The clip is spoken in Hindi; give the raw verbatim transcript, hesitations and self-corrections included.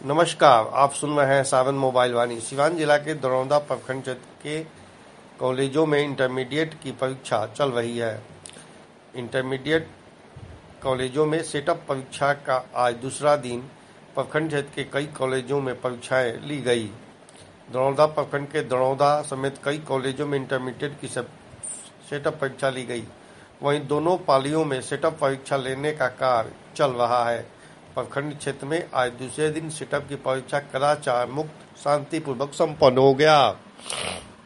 नमस्कार, आप सुन रहे हैं सावन मोबाइल वाणी। सिवान जिला के दरौंदा प्रखंड क्षेत्र के कॉलेजों में इंटरमीडिएट की परीक्षा चल रही है। इंटरमीडिएट कॉलेजों में सेटअप परीक्षा का आज दूसरा दिन प्रखंड क्षेत्र के कई कॉलेजों में परीक्षाएं ली गई। दरौंदा प्रखंड के दरौंदा समेत कई कॉलेजों में इंटरमीडिएट की सेटअप परीक्षा ली गई। वहीं दोनों पालियों में सेटअप परीक्षा लेने का कार्य चल रहा है। प्रखंड क्षेत्र में आज दूसरे दिन सेटअप की परीक्षा कदाचार मुक्त शांतिपूर्वक संपन्न हो गया।